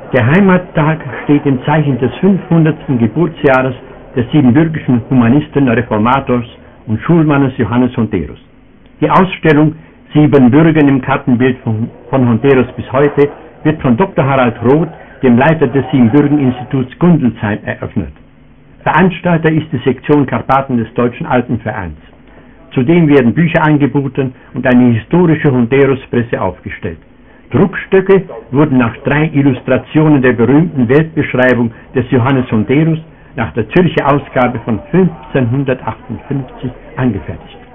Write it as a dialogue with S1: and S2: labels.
S1: Der Heimattag steht im Zeichen des 500. Geburtsjahres des siebenbürgischen Humanisten, Reformators und Schulmannes Johannes Honterus. Die Ausstellung Siebenbürgen im Kartenbild von Honterus bis heute wird von Dr. Harald Roth, dem Leiter des Siebenbürgen-Instituts Gundelsheim, eröffnet. Veranstalter ist die Sektion Karpaten des Deutschen Alpenvereins. Zudem werden Bücher angeboten und eine historische Honterus-Presse aufgestellt. Druckstücke wurden nach 3 Illustrationen der berühmten Weltbeschreibung des Johannes Honterus nach der Zürcher Ausgabe von 1558 angefertigt.